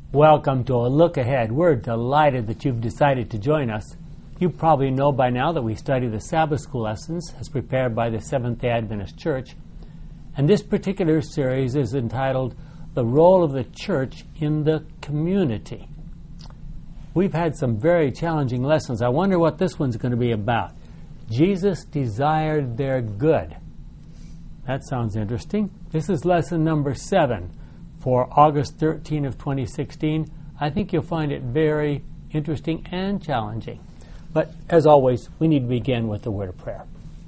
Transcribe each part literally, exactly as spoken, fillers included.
Welcome to a look ahead. We're delighted that you've decided to join us. You probably know by now that we study the Sabbath School lessons as prepared by the Seventh-day Adventist Church. And this particular series is entitled The Role of the Church in the Community. We've had some very challenging lessons. I wonder what this one's going to be about. Jesus desired their good. That sounds interesting. This is lesson number seven for August thirteenth of twenty sixteen. I think you'll find it very interesting and challenging. But as always, we need to begin with the word of prayer.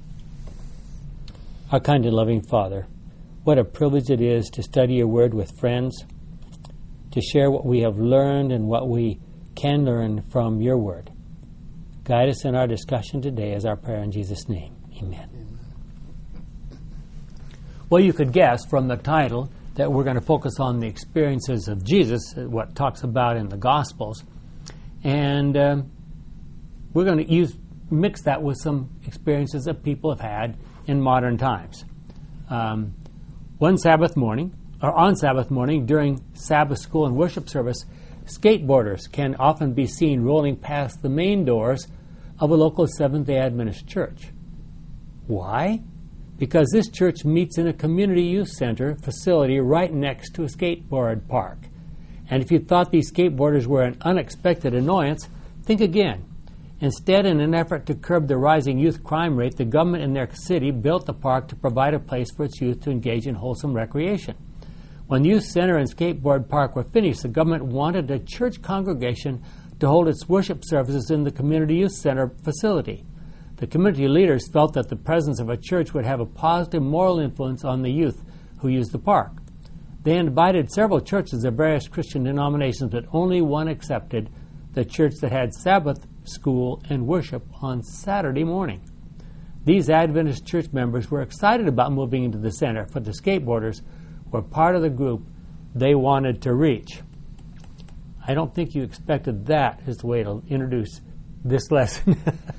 Our kind and loving Father, what a privilege it is to study your word with friends, to share what we have learned and what we can learn from your word. Guide us in our discussion today as our prayer in Jesus' name. Amen. Amen. Well, you could guess from the title that we're going to focus on the experiences of Jesus, what talks about in the Gospels. And um, we're going to use mix that with some experiences that people have had in modern times. Um, one Sabbath morning, or on Sabbath morning, during Sabbath school and worship service, skateboarders can often be seen rolling past the main doors of a local Seventh-day Adventist church. Why? Because this church meets in a community youth center facility right next to a skateboard park. And if you thought these skateboarders were an unexpected annoyance, think again. Instead, in an effort to curb the rising youth crime rate, the government in their city built the park to provide a place for its youth to engage in wholesome recreation. When the youth center and skateboard park were finished, the government wanted a church congregation to hold its worship services in the community youth center facility. The community leaders felt that the presence of a church would have a positive moral influence on the youth who used the park. They invited several churches of various Christian denominations, but only one accepted, the church that had Sabbath school and worship on Saturday morning. These Adventist church members were excited about moving into the center, for the skateboarders were part of the group they wanted to reach. I don't think you expected that as the way to introduce this lesson.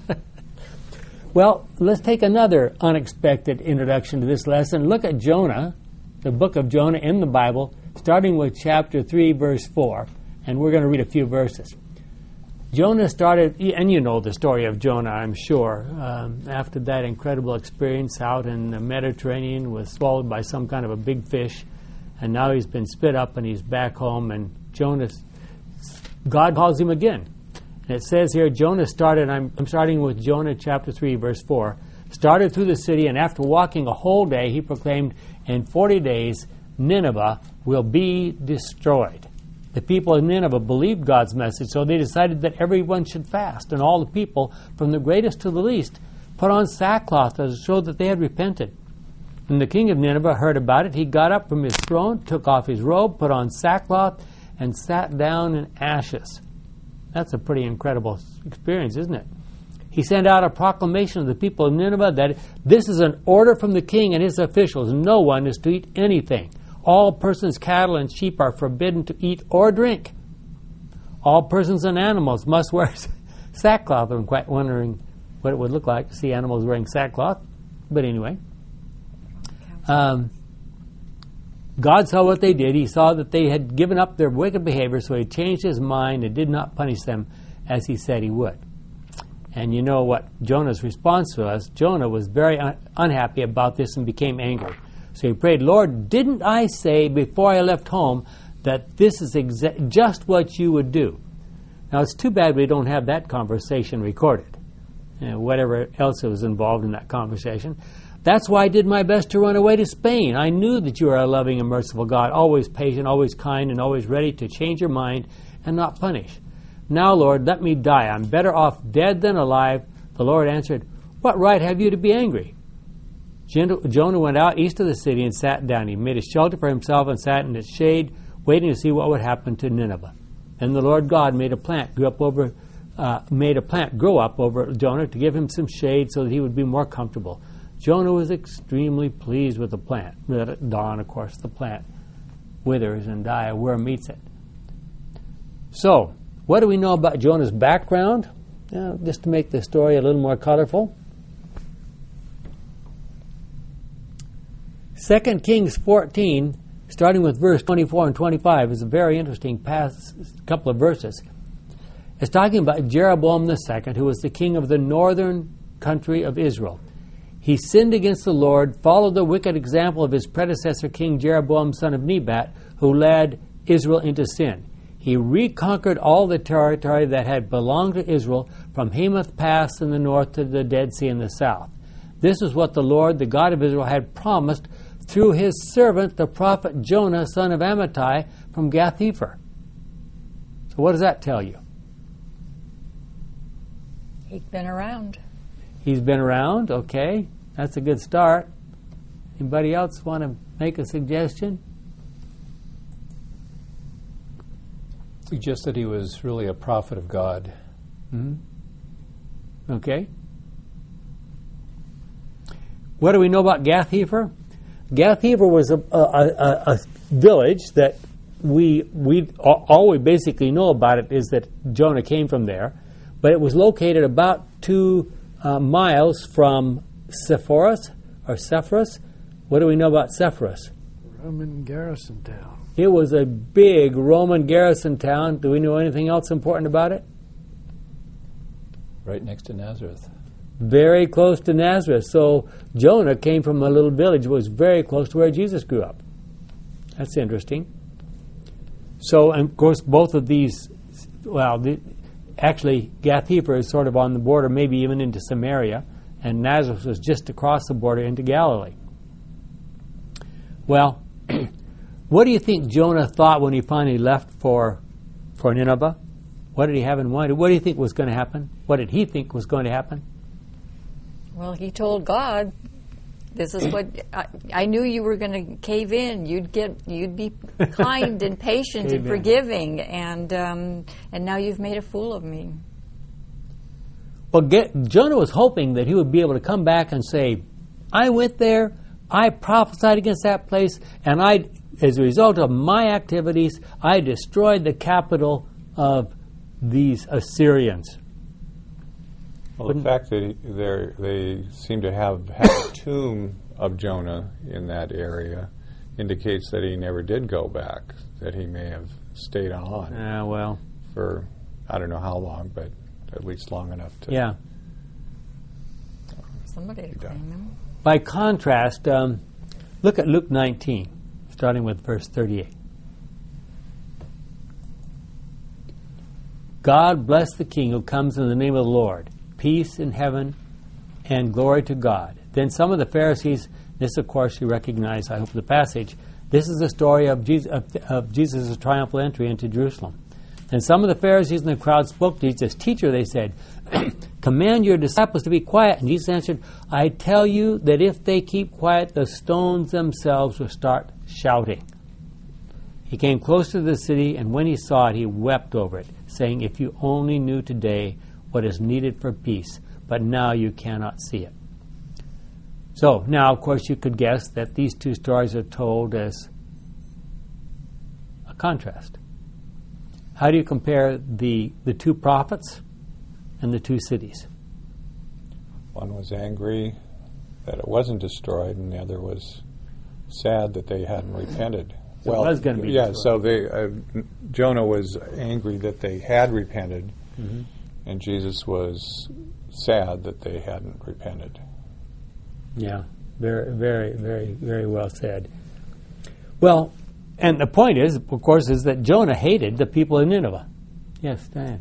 Well, let's take another unexpected introduction to this lesson. Look at Jonah, the book of Jonah in the Bible, starting with chapter three, verse four, and we're going to read a few verses. Jonah started, and you know the story of Jonah, I'm sure. Um, after that incredible experience out in the Mediterranean, was swallowed by some kind of a big fish, and now he's been spit up and he's back home, and Jonah, God calls him again. And it says here, Jonah started, I'm, I'm starting with Jonah chapter three, verse four, started through the city, and after walking a whole day, he proclaimed, in forty days, Nineveh will be destroyed. The people of Nineveh believed God's message, so they decided that everyone should fast, and all the people, from the greatest to the least, put on sackcloth to show that they had repented. When the king of Nineveh heard about it, he got up from his throne, took off his robe, put on sackcloth, and sat down in ashes. That's a pretty incredible experience, isn't it? He sent out a proclamation to the people of Nineveh that this is an order from the king and his officials. No one is to eat anything. All persons, cattle, and sheep are forbidden to eat or drink. All persons and animals must wear sackcloth. I'm quite wondering what it would look like to see animals wearing sackcloth. But anyway. Um, God saw what they did. He saw that they had given up their wicked behavior, so he changed his mind and did not punish them as he said he would. And you know what Jonah's response was? Jonah was very un- unhappy about this and became angry. So he prayed, Lord, didn't I say before I left home that this is exa- just what you would do? Now, it's too bad we don't have that conversation recorded, you know, whatever else was involved in that conversation. That's why I did my best to run away to Spain. I knew that you are a loving and merciful God, always patient, always kind, and always ready to change your mind and not punish. Now, Lord, let me die. I'm better off dead than alive. The Lord answered, what right have you to be angry? Jonah went out east of the city and sat down. He made a shelter for himself and sat in its shade, waiting to see what would happen to Nineveh. Then the Lord God made a plant grew up over, uh, made a plant grow up over Jonah to give him some shade so that he would be more comfortable. Jonah was extremely pleased with the plant. At dawn, of course, the plant withers and dies. A worm eats it. So, what do we know about Jonah's background? Uh, just to make the story a little more colorful. Second Kings fourteen starting with verse twenty-four and twenty-five, is a very interesting past couple of verses. It's talking about Jeroboam the second, who was the king of the northern country of Israel. He sinned against the Lord, followed the wicked example of his predecessor, King Jeroboam, son of Nebat, who led Israel into sin. He reconquered all the territory that had belonged to Israel, from Hamath Pass in the north to the Dead Sea in the south. This is what the Lord, the God of Israel, had promised through his servant, the prophet Jonah, son of Amittai, from Gath-hepher. So what does that tell you? He'd been around. He's been around, okay. That's a good start. Anybody else want to make a suggestion? Just that he was really a prophet of God. Mm-hmm. Okay. What do we know about Gath-hepher? Gath-hepher was a, a, a, a village that we we all we basically know about it is that Jonah came from there, but it was located about two uh, miles from Sepphoris or Sepphoris. What do we know about Sepphoris? Roman garrison town. It was a big Roman garrison town. Do we know anything else important about it? Right next to Nazareth. Very close to Nazareth. So Jonah came from a little village that was very close to where Jesus grew up. That's interesting. So, and of course, both of these, well, the, actually, Gath-hepher is sort of on the border, maybe even into Samaria, and Nazareth was just across the border into Galilee. Well, what do you think Jonah thought when he finally left for for Nineveh? What did he have in mind? What do you think was going to happen? What did he think was going to happen? Well, he told God, "This is what I, I knew you were going to cave in. You'd get, you'd be kind and patient and forgiving, and um, and now you've made a fool of me." Well, get, Jonah was hoping that he would be able to come back and say, "I went there, I prophesied against that place, and I, as a result of my activities, I destroyed the capital of these Assyrians." Well, the fact that he, they seem to have had a tomb of Jonah in that area indicates that he never did go back, that he may have stayed on. Ah, uh, well. For, I don't know how long, but at least long enough to... Yeah. Somebody to claim him. By contrast, um, look at Luke nineteen, starting with verse thirty-eight. God bless the King who comes in the name of the Lord. Peace in heaven and glory to God. Then some of the Pharisees, this of course you recognize, I hope, the passage. This is the story of Jesus' of, of Jesus' triumphal entry into Jerusalem. And some of the Pharisees in the crowd spoke to Jesus. "Teacher," they said, "command your disciples to be quiet." And Jesus answered, "I tell you that if they keep quiet, the stones themselves will start shouting." He came close to the city, and when he saw it, he wept over it, saying, "If you only knew today what is needed for peace, but now you cannot see it." So, now, of course, you could guess that these two stories are told as a contrast. How do you compare the, the two prophets and the two cities? One was angry that it wasn't destroyed, and the other was sad that they hadn't repented. So well, it was going to be yeah. destroyed. So they, uh, Jonah was angry that they had repented, Mm-hmm. and Jesus was sad that they hadn't repented. Yeah, very, very, very, very well said. Well, and the point is, of course, is that Jonah hated the people in Nineveh. Yes, Diane.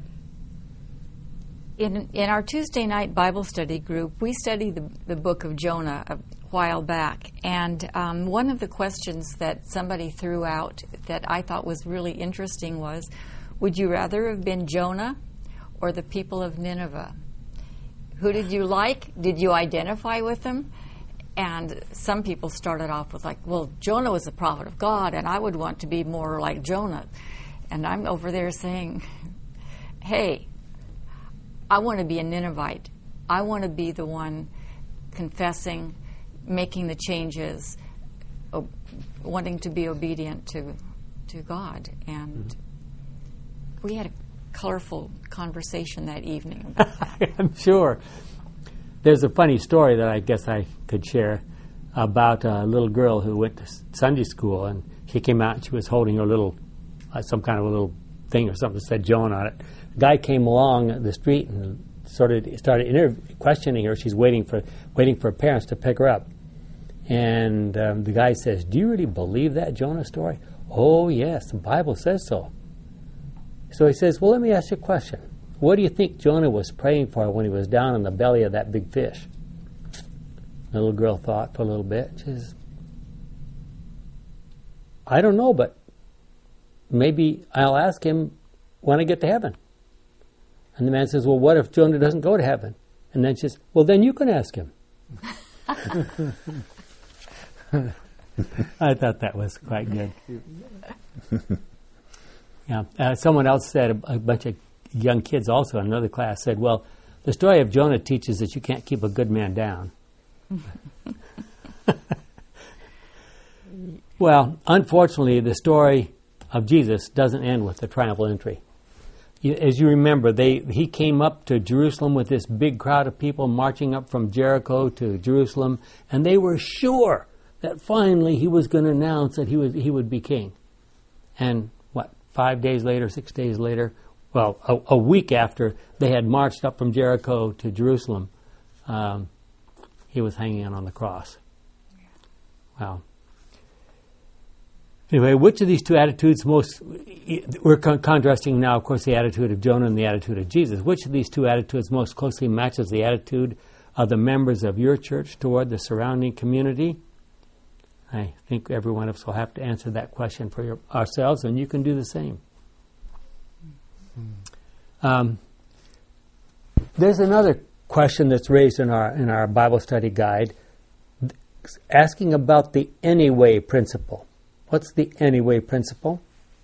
In in our Tuesday night Bible study group, we studied the, the book of Jonah a while back, and um, one of the questions that somebody threw out that I thought was really interesting was, would you rather have been Jonah or the people of Nineveh? Who did you like? Did you identify with them? And some people started off with like, well, Jonah was a prophet of God, and I would want to be more like Jonah. And I'm over there saying, hey, I want to be a Ninevite. I want to be the one confessing, making the changes, o- wanting to be obedient to to God. And mm-hmm. we had a colorful conversation that evening. I'm sure. There's a funny story that I guess I could share. about a little girl who went to Sunday school, and she came out and she was holding her little, uh, some kind of a little thing or something that said Joan on it. The guy came along the street and sort of started inter- questioning her. She's waiting for waiting for her parents to pick her up. And um, the guy says, "Do you really believe that Jonah story?" "Oh, yes, the Bible says so." So he says, "Well, let me ask you a question. What do you think Jonah was praying for when he was down in the belly of that big fish?" The little girl thought for a little bit. She says, "I don't know, but maybe I'll ask him when I get to heaven." And the man says, "Well, what if Jonah doesn't go to heaven?" And then she says, "Well, then you can ask him." I thought that was quite good. Yeah. Uh, someone else said, a, a bunch of young kids also in another class said, "Well, the story of Jonah teaches that you can't keep a good man down." Well, unfortunately, the story of Jesus doesn't end with the triumphal entry. You, as you remember, they he came up to Jerusalem with this big crowd of people marching up from Jericho to Jerusalem, and they were sure that finally he was going to announce that he was he would be king. And what, five days later, six days later, well, a, a week after they had marched up from Jericho to Jerusalem, um, he was hanging on the cross. Wow. Anyway, which of these two attitudes most, we're con- contrasting now, of course, the attitude of Jonah and the attitude of Jesus. Which of these two attitudes most closely matches the attitude of the members of your church toward the surrounding community? I think every one of us will have to answer that question for your, ourselves, and you can do the same. Mm-hmm. Um, there's another question that's raised in our in our Bible study guide, asking about the anyway principle. What's the anyway principle?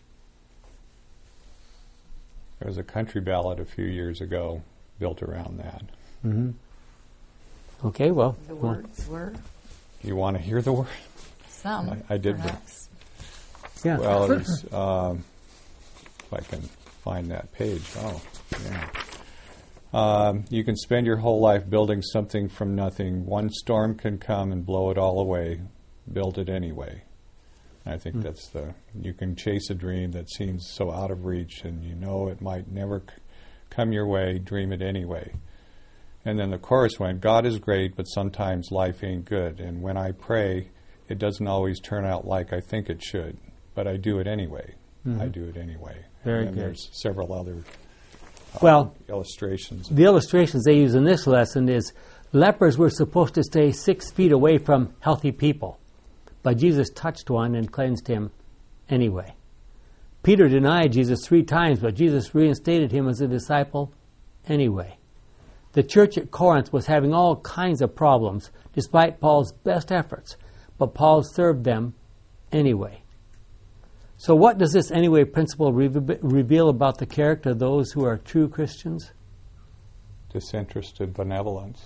There was a country ballad a few years ago built around that. Mm-hmm. Okay, well. The well, words were? You want to hear the word? Some, I, I did. perhaps. Yeah. Well, it was, um, if I can find that page. Oh, yeah. Um, you can spend your whole life building something from nothing. One storm can come and blow it all away. Build it anyway. I think mm. that's the, you can chase a dream that seems so out of reach and you know it might never c- come your way, dream it anyway. And then the chorus went, God is great, but sometimes life ain't good. And when I pray, it doesn't always turn out like I think it should, but I do it anyway. Mm-hmm. I do it anyway. Very and good. There's several other uh, well, illustrations. The illustrations they use in this lesson is lepers were supposed to stay six feet away from healthy people. But Jesus touched one and cleansed him anyway. Peter denied Jesus three times, but Jesus reinstated him as a disciple anyway. The church at Corinth was having all kinds of problems, despite Paul's best efforts, but Paul served them anyway. So what does this anyway principle re- reveal about the character of those who are true Christians? Disinterested benevolence.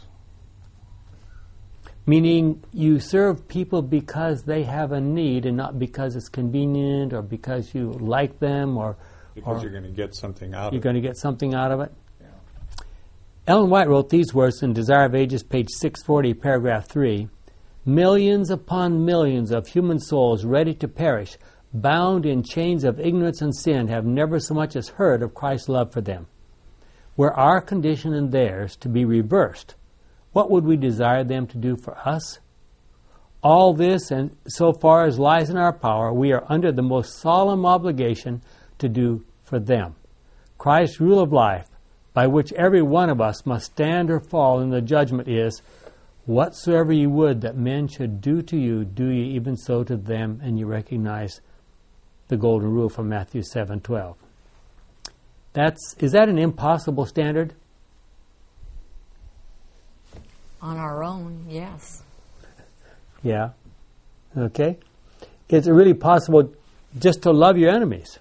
Meaning you serve people because they have a need and not because it's convenient or because you like them or because or you're going to get something out of it. You're going to get something out of it. Yeah. Ellen White wrote these words in Desire of Ages, page six forty, paragraph three. Millions upon millions of human souls ready to perish, bound in chains of ignorance and sin, have never so much as heard of Christ's love for them. Were our condition and theirs to be reversed, what would we desire them to do for us? All this, and so far as lies in our power, we are under the most solemn obligation to do for them. Christ's rule of life, by which every one of us must stand or fall in the judgment, is, whatsoever you would that men should do to you, do ye even so to them, and you recognize the golden rule from Matthew seven twelve. That's, is that an impossible standard? On our own, yes. Yeah. Okay. Is it really possible just to love your enemies?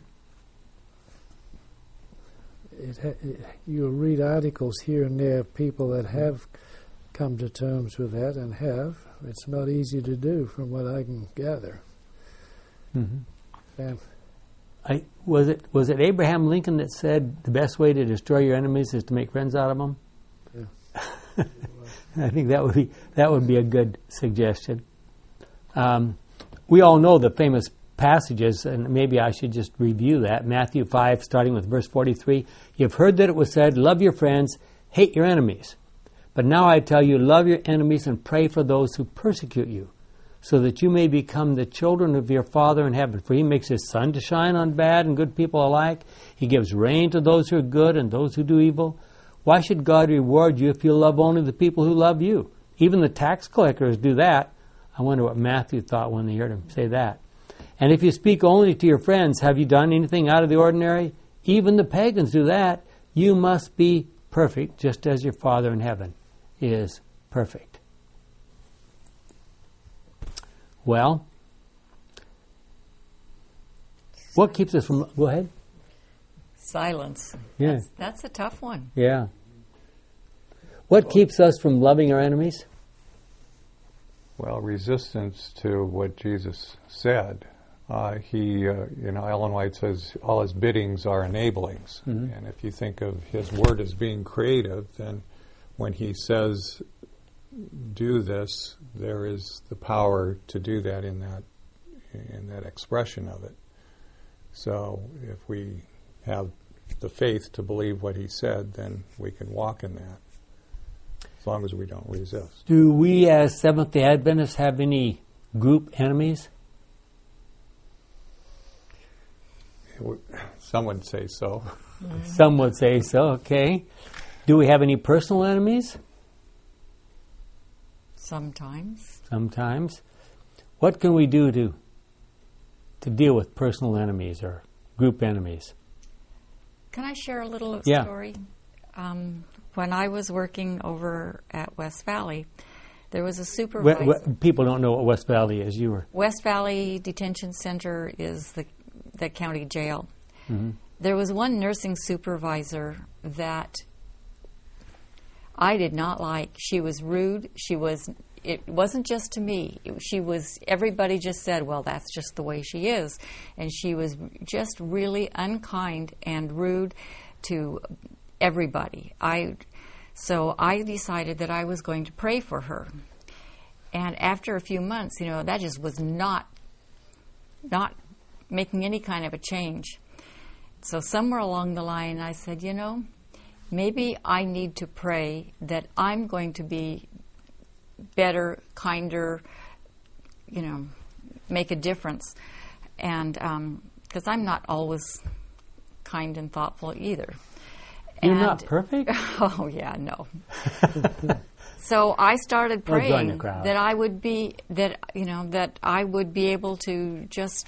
It ha- it, you'll read articles here and there of people that have come to terms with that and have. It's not easy to do from what I can gather. Mm-hmm. And I, was it was it Abraham Lincoln that said the best way to destroy your enemies is to make friends out of them? Yeah. I think that would be that would be a good suggestion. Um, we all know the famous passages, and maybe I should just review that. Matthew five, starting with verse forty-three. You've heard that it was said, love your friends, hate your enemies. But now I tell you, love your enemies and pray for those who persecute you, so that you may become the children of your Father in heaven. For he makes his sun to shine on bad and good people alike. He gives rain to those who are good and those who do evil. Why should God reward you if you love only the people who love you? Even the tax collectors do that. I wonder what Matthew thought when he heard him say that. And if you speak only to your friends, have you done anything out of the ordinary? Even the pagans do that. You must be perfect, just as your Father in heaven is perfect. Well, what keeps us from... Go ahead. Silence. Yeah. That's, that's a tough one. Yeah. What keeps us from loving our enemies? Well, resistance to what Jesus said. Uh, he, uh, you know, Ellen White says all his biddings are enablings. Mm-hmm. And if you think of his word as being creative, then when he says, do this, there is the power to do that in that in that expression of it. So if we have the faith to believe what he said, then we can walk in that, as long as we don't resist. Do we as Seventh-day Adventists have any group enemies? Some would say so. Mm-hmm. Some would say so, okay. Do we have any personal enemies? Sometimes. Sometimes. What can we do to to deal with personal enemies or group enemies? Can I share a little yeah. story? Um, when I was working over at West Valley, there was a supervisor. We, we, people don't know what West Valley is. You were West Valley Detention Center is the the county jail. Mm-hmm. There was one nursing supervisor that I did not like. She was rude. She was. It wasn't just to me. It, she was. Everybody just said, "Well, that's just the way she is," and she was just really unkind and rude to everybody. I. So I decided that I was going to pray for her. And after a few months, you know, that just was not, not making any kind of a change. So somewhere along the line, I said, you know, maybe I need to pray that I'm going to be better, kinder, you know, make a difference. And because um, I'm not always kind and thoughtful either. You're and, not perfect? Oh, yeah, no. So I started praying that I would be, that, you know, that I would be able to just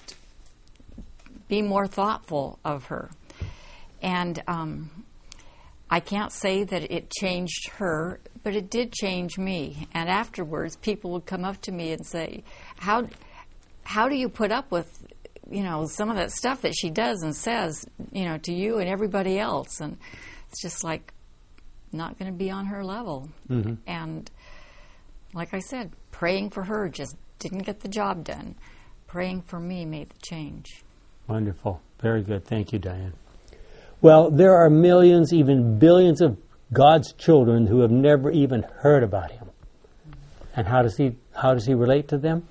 be more thoughtful of her. And um, I can't say that it changed her, but it did change me. And afterwards, people would come up to me and say, how, how do you put up with, you know, some of that stuff that she does and says, you know, to you and everybody else? And it's just like not going to be on her level. Mm-hmm. And like I said, praying for her just didn't get the job done. Praying for me made the change. Wonderful. Very good. Thank you, Diane. Well, there are millions, even billions of God's children who have never even heard about Him. And how does He how does He relate to them?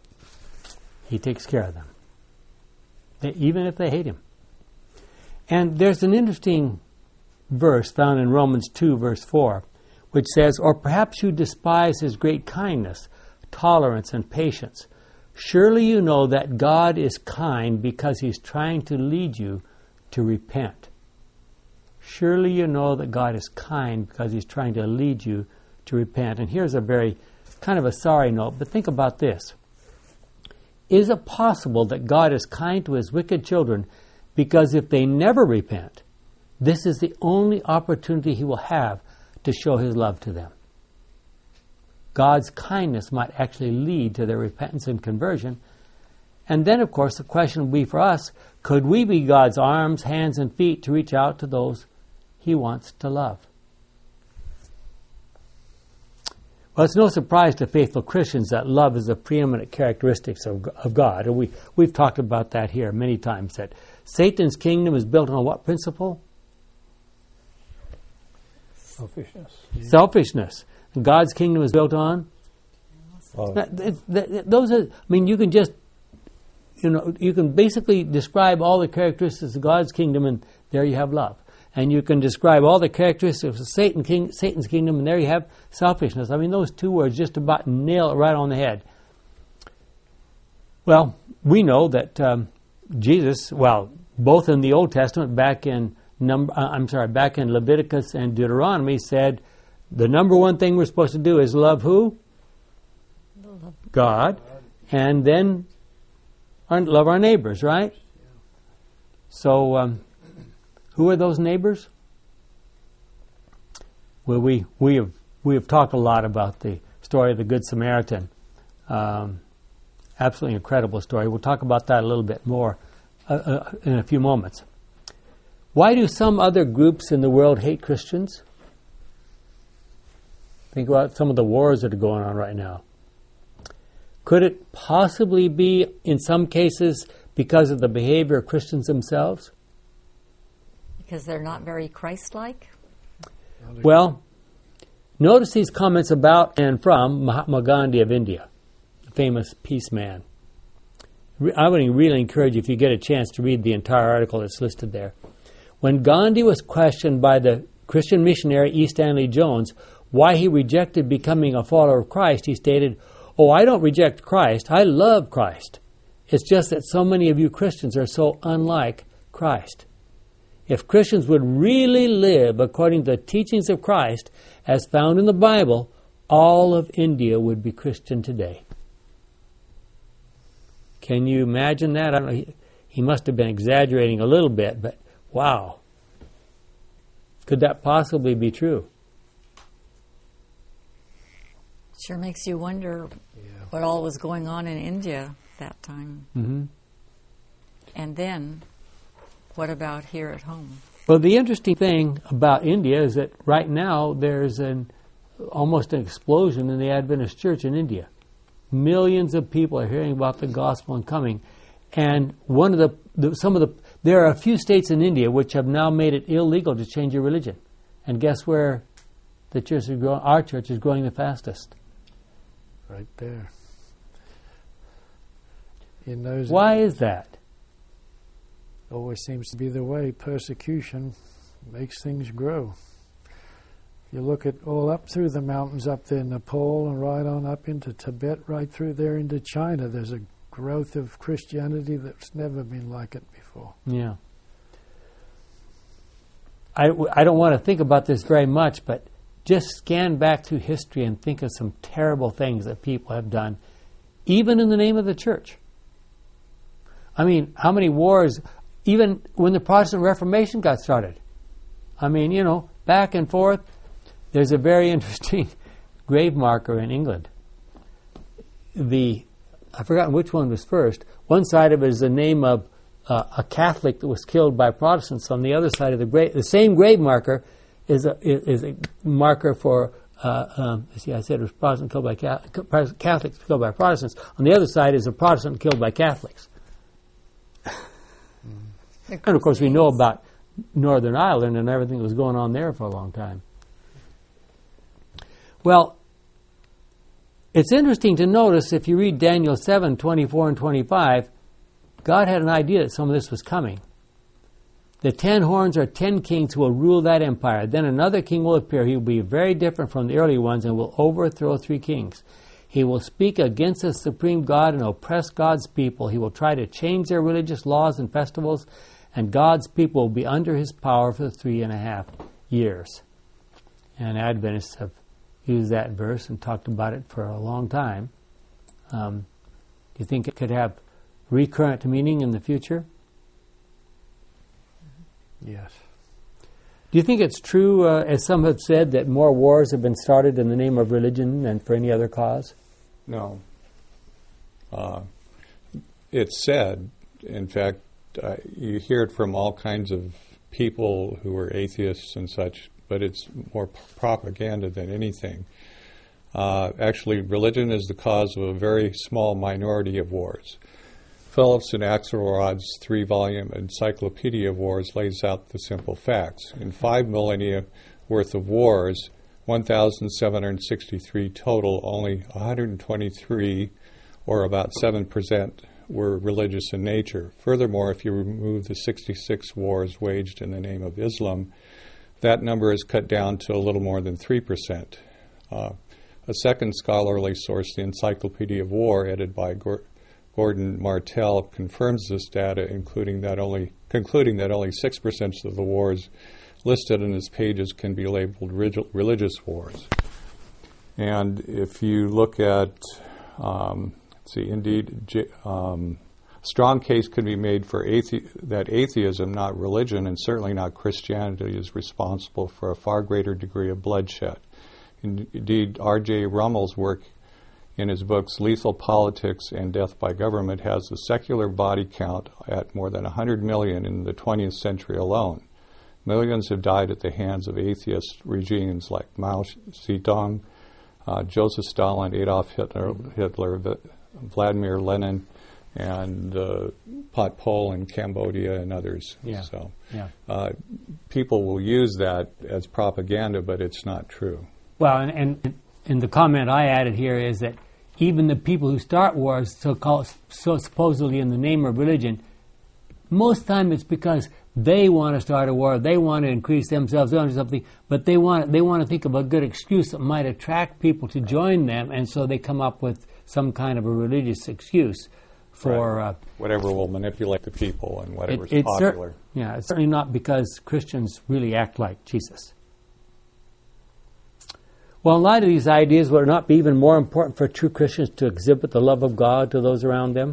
He takes care of them, they, even if they hate Him. And there's an interesting verse found in Romans two, verse four, which says, or perhaps you despise His great kindness, tolerance, and patience. Surely you know that God is kind because He's trying to lead you to repent. Surely you know that God is kind because He's trying to lead you to repent. And here's a very kind of a sorry note, but think about this. Is it possible that God is kind to His wicked children because if they never repent, this is the only opportunity He will have to show His love to them? God's kindness might actually lead to their repentance and conversion. And then, of course, the question will be for us, could we be God's arms, hands, and feet to reach out to those He wants to love? Well, it's no surprise to faithful Christians that love is a preeminent characteristic of, of God. And we, we've talked about that here many times, that Satan's kingdom is built on what principle? Selfishness. Selfishness. God's kingdom is built on? Well, That- that- that- Those are, I mean, you can just, you know, you can basically describe all the characteristics of God's kingdom, and there you have love. And you can describe all the characteristics of Satan king, Satan's kingdom, and there you have selfishness. I mean, those two words just about nail it right on the head. Well, we know that um, Jesus, well, both in the Old Testament, back in number, uh, I'm sorry, back in Leviticus and Deuteronomy, said the number one thing we're supposed to do is love who? God, and then our, love our neighbors, right? So, um, who are those neighbors? Well, we we have we have talked a lot about the story of the Good Samaritan. Um, absolutely incredible story. We'll talk about that a little bit more uh, uh, in a few moments. Why do some other groups in the world hate Christians? Think about some of the wars that are going on right now. Could it possibly be, in some cases, because of the behavior of Christians themselves? Because they're not very Christ-like? Well, notice these comments about and from Mahatma Gandhi of India, the famous peace man. I would really encourage you, if you get a chance, to read the entire article that's listed there. When Gandhi was questioned by the Christian missionary E. Stanley Jones why he rejected becoming a follower of Christ, he stated, "Oh, I don't reject Christ. I love Christ. It's just that so many of you Christians are so unlike Christ. If Christians would really live according to the teachings of Christ as found in the Bible, all of India would be Christian today." Can you imagine that? I don't know. He, he must have been exaggerating a little bit, but wow. Could that possibly be true? Sure makes you wonder Yeah. what all was going on in India that time. Mm-hmm. And then, what about here at home? Well, the interesting thing about India is that right now there's an almost an explosion in the Adventist church in India. Millions of people are hearing about the gospel and coming. And one of the, the some of the there are a few states in India which have now made it illegal to change your religion. And guess where the church is growing? Our church is growing the fastest. Right there. In those Why is that? always seems to be the way. Persecution makes things grow. You look at all up through the mountains up there in Nepal and right on up into Tibet, right through there into China. There's a growth of Christianity that's never been like it before. Yeah. I, I don't want to think about this very much, but just scan back through history and think of some terrible things that people have done, even in the name of the church. I mean, how many wars, even when the Protestant Reformation got started. I mean, you know, back and forth. There's a very interesting grave marker in England. The, I've forgotten which one was first. One side of it is the name of uh, a Catholic that was killed by Protestants. On the other side of the grave, the same grave marker is a, is a marker for, uh, um, see, I said it was Protestant killed by Catholics, Catholics killed by Protestants. On the other side is a Protestant killed by Catholics. And of course we know about Northern Ireland and everything that was going on there for a long time. Well, it's interesting to notice if you read Daniel seven, twenty-four and twenty-five, God had an idea that some of this was coming. The ten horns are ten kings who will rule that empire. Then another king will appear. He will be very different from the early ones and will overthrow three kings. He will speak against the supreme God and oppress God's people. He will try to change their religious laws and festivals, and God's people will be under his power for three and a half years. And Adventists have used that verse and talked about it for a long time. Um, do you think it could have recurrent meaning in the future? Yes. Do you think it's true, uh, as some have said, that more wars have been started in the name of religion than for any other cause? No. Uh, it's said, in fact, uh, you hear it from all kinds of people who are atheists and such, but it's more p- propaganda than anything. Uh, actually, religion is the cause of a very small minority of wars. Phillips and Axelrod's three-volume Encyclopedia of Wars lays out the simple facts. In five millennia worth of wars, one thousand seven hundred sixty-three total, only one hundred twenty-three, or about seven percent, were religious in nature. Furthermore, if you remove the sixty-six wars waged in the name of Islam, that number is cut down to a little more than three percent. Uh, a second scholarly source, the Encyclopedia of War, edited by Gor- Gordon Martell, confirms this data, including that only, concluding that only six percent of the wars listed in his pages can be labeled relig- religious wars. And if you look at, um, let's see, indeed, j- um, strong case can be made for athe- that atheism, not religion, and certainly not Christianity, is responsible for a far greater degree of bloodshed. Indeed, R J Rummel's work in his books Lethal Politics and Death by Government has the secular body count at more than one hundred million in the twentieth century alone. Millions have died at the hands of atheist regimes like Mao Zedong, uh, Joseph Stalin, Adolf Hitler, Hitler v- Vladimir Lenin, and uh, Pot Pol in Cambodia and others. Yeah. So Yeah. uh, people will use that as propaganda, but it's not true. Well, and, and and the comment I added here is that even the people who start wars, so called, so supposedly in the name of religion, most time it's because they want to start a war, they want to increase themselves or something, but they want they want to think of a good excuse that might attract people to join them, and so they come up with some kind of a religious excuse for Right. uh, Whatever will manipulate the people and whatever's it, it's cer- popular. yeah, it's certainly not because Christians really act like Jesus. Well, in light of these ideas, would it not be even more important for true Christians to exhibit the love of God to those around them?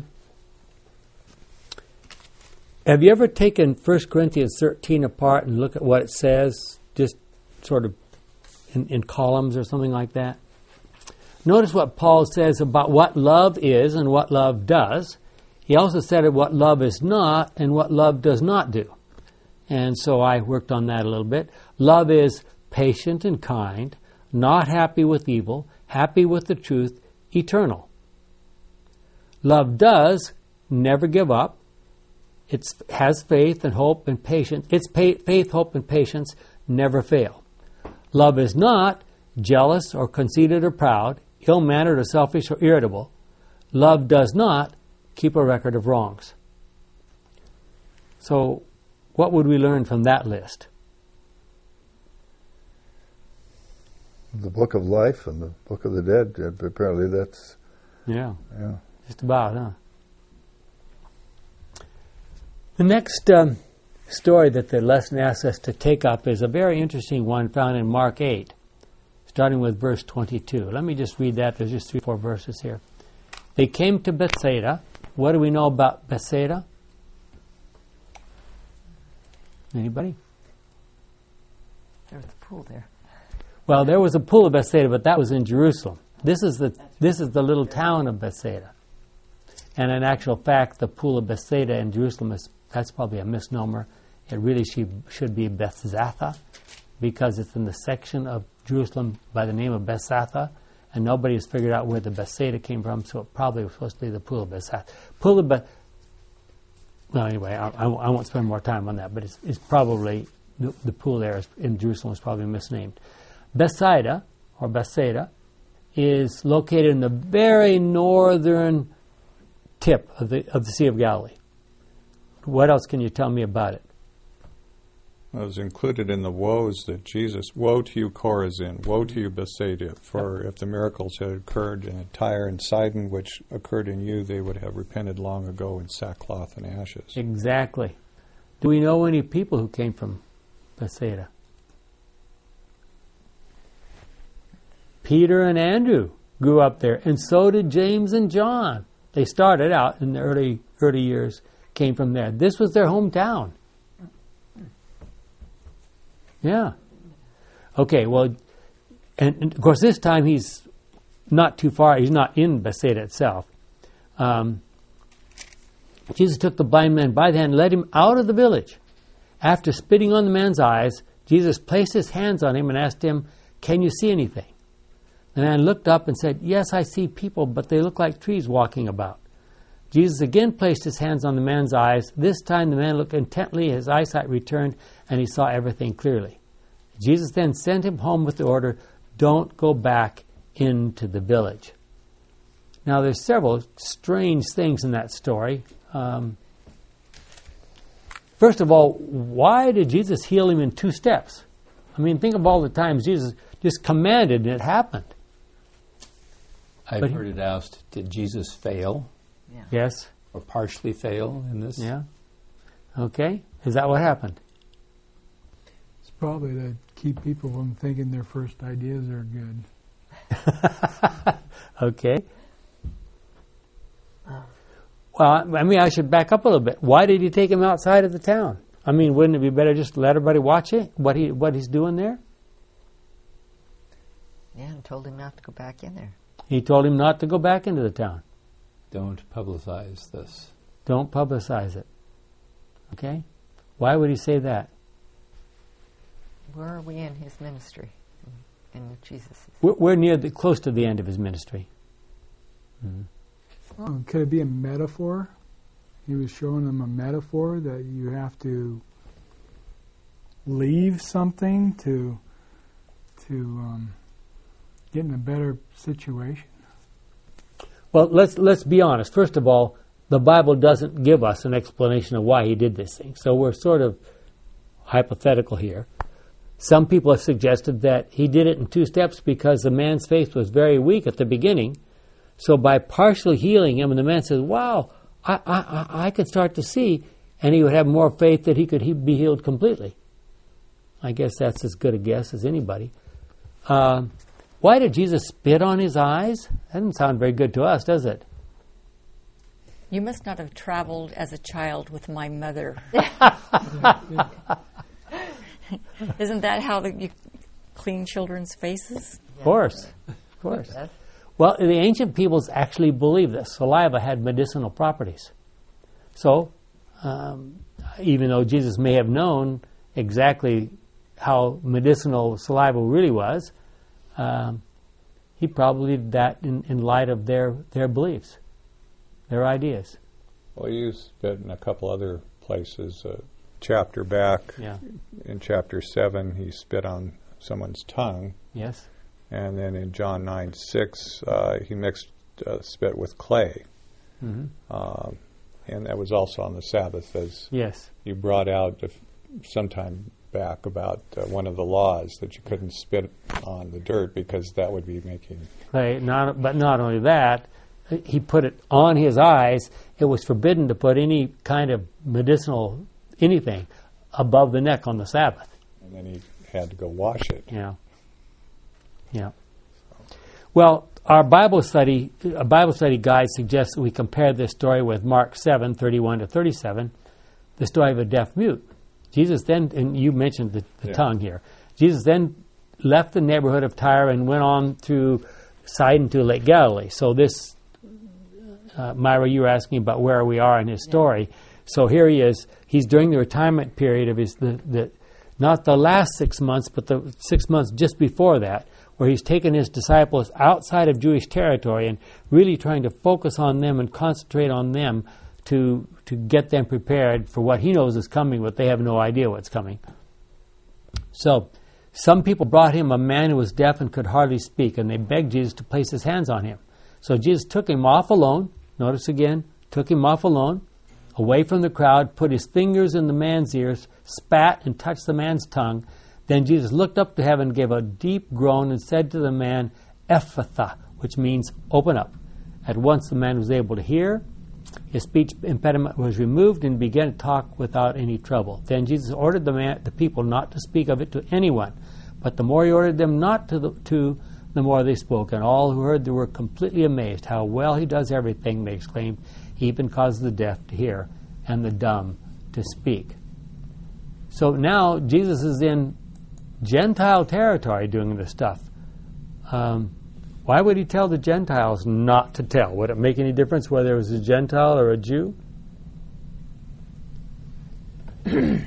Have you ever taken First Corinthians thirteen apart and look at what it says, just sort of in, in columns or something like that? Notice what Paul says about what love is and what love does. He also said what love is not and what love does not do. And so I worked on that a little bit. Love is patient and kind, not happy with evil, happy with the truth, eternal. Love does never give up. It has faith and hope and patience. Its pa- faith, hope, and patience never fail. Love is not jealous or conceited or proud, ill-mannered or selfish or irritable. Love does not keep a record of wrongs. So, what would we learn from that list? The book of life and the book of the dead. Apparently, that's Yeah, yeah. just about, huh? The next um, story that the lesson asks us to take up is a very interesting one found in Mark eight, starting with verse twenty-two. Let me just read that. There's just three, four verses here. They came to Bethsaida. What do we know about Bethsaida? Anybody? There's a pool there. Well, there was a pool of Bethsaida, but that was in Jerusalem. This is the this is the little town of Bethsaida. And in actual fact, the pool of Bethsaida in Jerusalem is that's probably a misnomer. It really should, should be Bethzatha, because it's in the section of Jerusalem by the name of Bethzatha, and nobody has figured out where the Bethsaida came from, so it probably was supposed to be the pool of Bethzatha. Pool of Beth. Well, anyway, I, I, I won't spend more time on that, but it's, it's probably the, the pool there is, in Jerusalem is probably misnamed. Bethsaida, or Bethsaida, is located in the very northern tip of the of the Sea of Galilee. What else can you tell me about it? It was included in the woes that Jesus, woe to you Chorazin, woe to you Bethsaida, for if the miracles had occurred in Tyre and Sidon, which occurred in you, they would have repented long ago in sackcloth and ashes. Exactly. Do we know any people who came from Bethsaida? Peter and Andrew grew up there, and so did James and John. They started out in the early early years, came from there. This was their hometown. Yeah. Okay, well, and, and of course this time he's not too far, he's not in Bethsaida itself. Um, Jesus took the blind man by the hand and led him out of the village. After spitting on the man's eyes, Jesus placed his hands on him and asked him, "Can you see anything?" The man looked up and said, "Yes, I see people, but they look like trees walking about." Jesus again placed his hands on the man's eyes. This time the man looked intently, his eyesight returned, and he saw everything clearly. Jesus then sent him home with the order, don't go back into the village. Now, there's several strange things in that story. Um, first of all, why did Jesus heal him in two steps? I mean, think of all the times Jesus just commanded and it happened. I've But- heard it asked, did Jesus fail Yeah. Yes? or partially fail in this? Yeah? Okay. Is that what happened? It's probably to keep people from thinking their first ideas are good. Okay. Well, I mean, I should back up a little bit. Why did he take him outside of the town? I mean, wouldn't it be better just to let everybody watch it, what he what he's doing there? Yeah, and told him not to go back in there. He told him not to go back into the town. Don't publicize this. Don't publicize it. Okay? Why would he say that? Where are we in his ministry? In, in Jesus'? We're, we're near the close to the end of his ministry. Mhm. Oh, could it be a metaphor? He was showing them a metaphor that you have to leave something to to um, get in a better situation. Well, let's let's be honest. First of all, the Bible doesn't give us an explanation of why he did this thing. So we're sort of hypothetical here. Some people have suggested that he did it in two steps because the man's faith was very weak at the beginning. So by partially healing him, and the man says, wow, I, I, I I could start to see, and he would have more faith that he could he be healed completely. I guess that's as good a guess as anybody. Um, why did Jesus spit on his eyes? That doesn't sound very good to us, does it? You must not have traveled as a child with my mother. Isn't that how the, you clean children's faces? Of course, of course. Well, the ancient peoples actually believed this. Saliva had medicinal properties. So, um, even though Jesus may have known exactly how medicinal saliva really was, um, he probably did that in, in light of their, their beliefs, their ideas. Well, you spit in a couple other places. A chapter back, Yeah. in chapter seven, he spit on someone's tongue. Yes? And then in John nine six, uh, he mixed uh, spit with clay. Mm-hmm. Um, and that was also on the Sabbath, as Yes. you brought out if, sometime back about uh, one of the laws that you couldn't spit on the dirt because that would be making... Clay, not, but not only that, he put it on his eyes. It was forbidden to put any kind of medicinal anything above the neck on the Sabbath. And then he had to go wash it. Yeah. Yeah. Well, our Bible study, a Bible study guide suggests that we compare this story with Mark seven, thirty-one to thirty-seven, the story of a deaf mute. Jesus then, and you mentioned the, the Yeah. tongue here, Jesus then left the neighborhood of Tyre and went on through Sidon to Lake Galilee. So this, uh, Myra, you were asking about where we are in his story. So here he is. He's during the retirement period of his, the, the not the last six months, but the six months just before that, where he's taken his disciples outside of Jewish territory and really trying to focus on them and concentrate on them to to get them prepared for what he knows is coming, but they have no idea what's coming. So some people brought him a man who was deaf and could hardly speak, and they begged Jesus to place his hands on him. So Jesus took him off alone, notice again, took him off alone, away from the crowd, put his fingers in the man's ears, spat and touched the man's tongue. Then Jesus looked up to heaven, gave a deep groan, and said to the man, Ephphatha, which means open up. At once the man was able to hear. His speech impediment was removed and began to talk without any trouble. Then Jesus ordered the man, the people not to speak of it to anyone. But the more he ordered them not to, the, to, the more they spoke. And all who heard they were completely amazed. How well he does everything, they exclaimed. He even causes the deaf to hear and the dumb to speak. So now Jesus is in Gentile territory doing this stuff. Um, why would he tell the Gentiles not to tell? Would it make any difference whether it was a Gentile or a Jew? Depends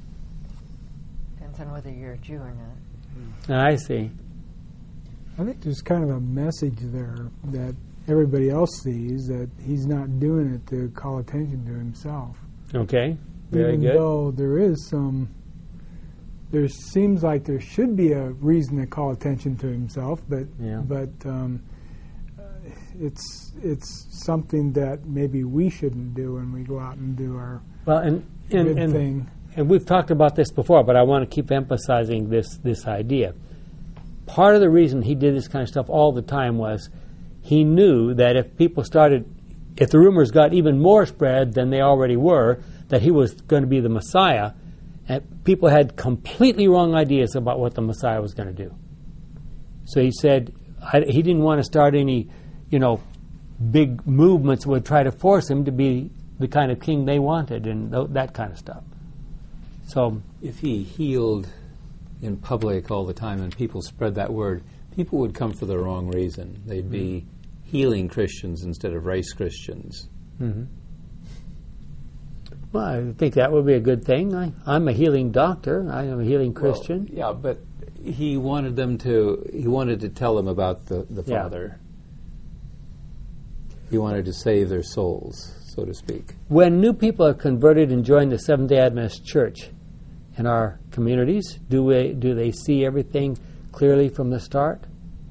on whether you're a Jew or not. I see. I think there's kind of a message there that everybody else sees, that he's not doing it to call attention to himself. Okay, very Even good. though there is some there seems like there should be a reason to call attention to himself, but Yeah. but um, uh, it's it's something that maybe we shouldn't do when we go out and do our Well, and and, good and, thing. and we've talked about this before, but I want to keep emphasizing this this idea. Part of the reason he did this kind of stuff all the time was he knew that if people started, if the rumors got even more spread than they already were, that he was going to be the Messiah, and people had completely wrong ideas about what the Messiah was going to do. So he said I, he didn't want to start any, you know, big movements that would try to force him to be the kind of king they wanted and th- that kind of stuff. So If he healed in public all the time and people spread that word, people would come for the wrong reason. They'd be healing Christians instead of race Christians. Mm-hmm. Well, I think that would be a good thing. I, I'm a healing doctor. I am a healing Christian. Well, yeah, but he wanted them to. He wanted to tell them about the, the Yeah. Father. He wanted to save their souls, so to speak. When new people are converted and join the Seventh-day Adventist Church in our communities, do we, do they see everything clearly from the start?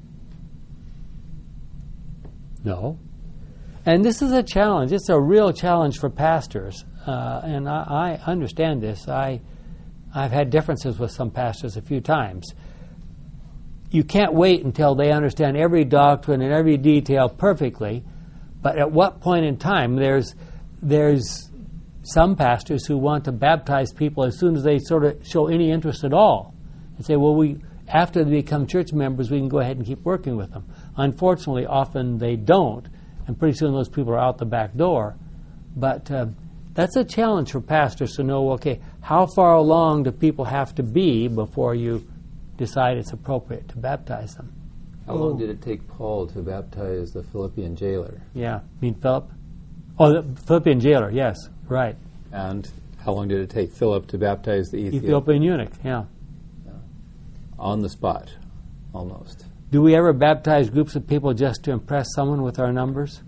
No. And this is a challenge. It's a real challenge for pastors. Uh, and I, I understand this. I, I've had differences with some pastors a few times. You can't wait until they understand every doctrine and every detail perfectly. But at what point in time, there's there's some pastors who want to baptize people as soon as they sort of show any interest at all, and say, well, we after they become church members, we can go ahead and keep working with them. Unfortunately, often they don't, and pretty soon those people are out the back door. But uh, that's a challenge for pastors to know, okay, how far along do people have to be before you decide it's appropriate to baptize them? How long did it take Paul to baptize the Philippian jailer? Yeah, you mean Philip? Oh, the Philippian jailer, yes, right. And how long did it take Philip to baptize the Ethiopian? Ethiopian eunuch, yeah. On the spot, almost. Do we ever baptize groups of people just to impress someone with our numbers?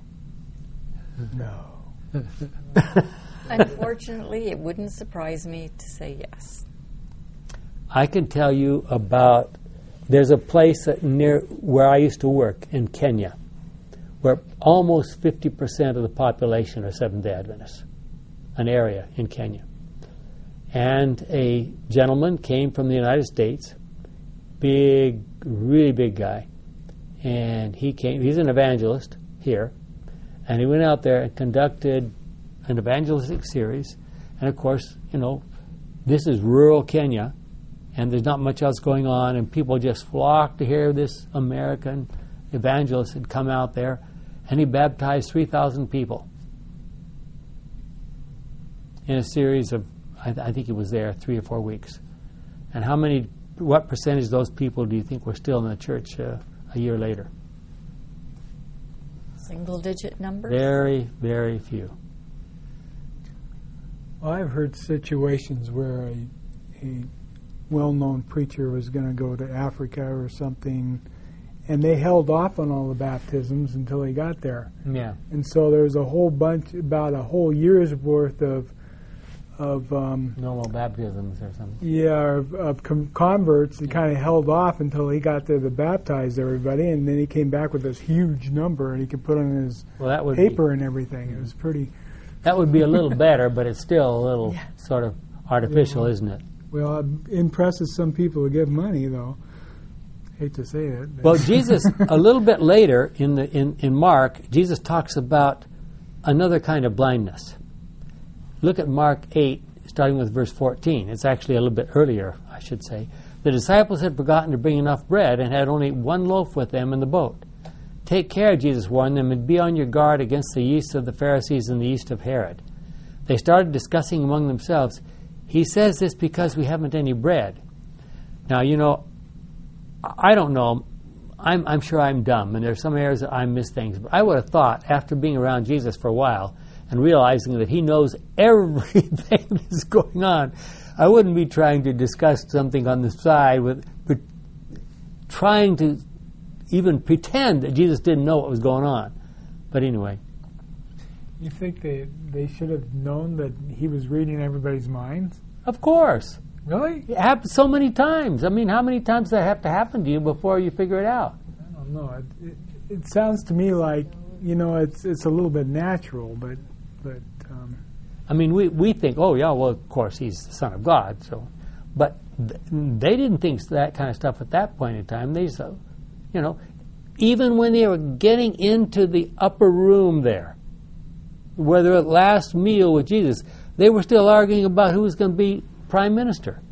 No. Unfortunately, it wouldn't surprise me to say yes. I can tell you about, there's a place that near where I used to work in Kenya where almost fifty percent of the population are Seventh-day Adventists, an area in Kenya. And a gentleman came from the United States, big, really big guy, and he came, he's an evangelist here, and he went out there and conducted an evangelistic series, and of course, you know, this is rural Kenya, and there's not much else going on, and people just flocked to hear this American evangelist had come out there, and he baptized three thousand people in a series of, I, th- I think he was there three or four weeks. And how many, what percentage of those people do you think were still in the church uh, a year later? Single-digit numbers? Very, very few. Well, I've heard situations where a, a well-known preacher was going to go to Africa or something, and they held off on all the baptisms until he got there. Yeah. And so there was a whole bunch, about a whole year's worth of, of um, Normal baptisms or something. yeah, of, of com- converts. He kind of held off until he got there to baptize everybody, and then he came back with this huge number, and he could put on his Well, that would paper be, and everything. It was pretty. that would be a little better, but it's still a little sort of artificial, isn't it? Well, it impresses some people to give money, though. Hate to say it. but- Well, Jesus, a little bit later in the in, in Mark, Jesus talks about another kind of blindness. Look at Mark eight, starting with verse fourteen. It's actually a little bit earlier, I should say. The disciples had forgotten to bring enough bread and had only one loaf with them in the boat. Take care, Jesus warned them, and be on your guard against the yeast of the Pharisees and the yeast of Herod. They started discussing among themselves, he says this because we haven't any bread. Now, you know, I don't know. I'm, I'm sure I'm dumb, and there's some areas that I miss things. But I would have thought, after being around Jesus for a while and realizing that he knows everything that's going on, I wouldn't be trying to discuss something on the side with, but trying to even pretend that Jesus didn't know what was going on. But anyway. You think they they should have known that he was reading everybody's minds? Of course. Really? It happens so many times. I mean, how many times does that have to happen to you before you figure it out? I don't know. It, it, it sounds to me like, you know, it's it's a little bit natural, but but. Um, I mean, we, we think, oh yeah, well of course he's the Son of God, so, but th- they didn't think that kind of stuff at that point in time. They said, you know, even when they were getting into the upper room there, where their last meal with Jesus, they were still arguing about who was going to be prime minister.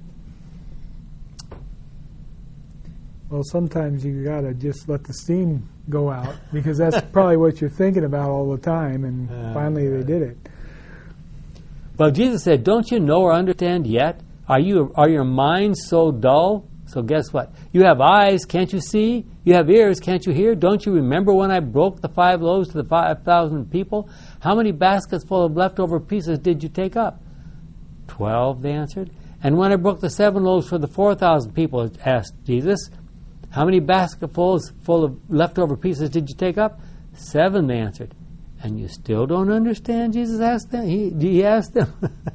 Well, sometimes you got to just let the steam go out, because that's probably what you're thinking about all the time, and uh, finally they did it. Well, Jesus said, don't you know or understand yet? Are you are your minds so dull? So guess what? You have eyes, can't you see? You have ears, can't you hear? Don't you remember when I broke the five loaves to the five thousand people? How many baskets full of leftover pieces did you take up? Twelve, they answered. And when I broke the seven loaves for the four thousand people, asked Jesus, how many basketfuls full of leftover pieces did you take up? Seven, they answered. And you still don't understand? Jesus asked them. He, he asked them.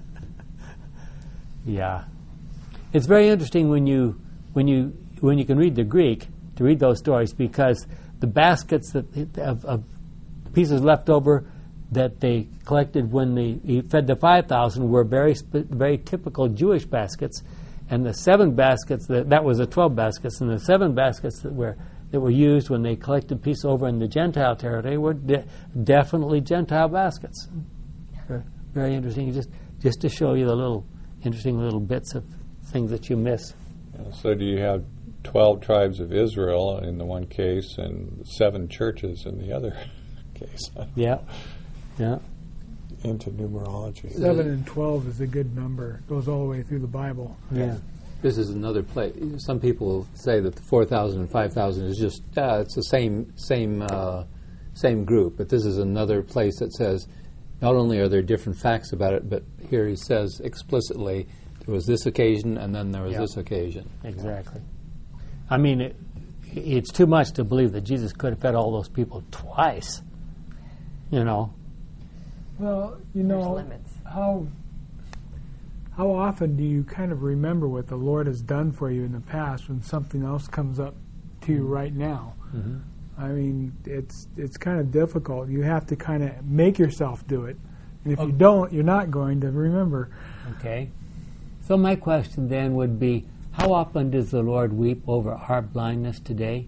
Yeah, it's very interesting when you when you when you can read the Greek to read those stories, because the baskets that of, of pieces left over that they collected when they fed the five thousand were very very typical Jewish baskets, and the seven baskets that that was the twelve baskets, and the seven baskets that were that were used when they collected peace over in the Gentile territory were de- definitely Gentile baskets. Very, very interesting, just just to show you the little interesting little bits of things that you miss. Yeah, so do you have twelve tribes of Israel in the one case and seven churches in the other case? Yeah, yeah. Into numerology. Seven and twelve is a good number. It goes all the way through the Bible. Yeah. This is another place. Some people say that the four thousand and five thousand is just, uh, it's the same same uh, same group, but this is another place that says not only are there different facts about it, but here he says explicitly there was this occasion and then there was yeah. this occasion. Exactly. I mean, it, it's too much to believe that Jesus could have fed all those people twice, you know. Well, you know, how how often do you kind of remember what the Lord has done for you in the past when something else comes up to you right now? Mm-hmm. I mean, it's it's kind of difficult. You have to kind of make yourself do it. And if okay. you don't, you're not going to remember. Okay. So my question then would be, how often does the Lord weep over our blindness today?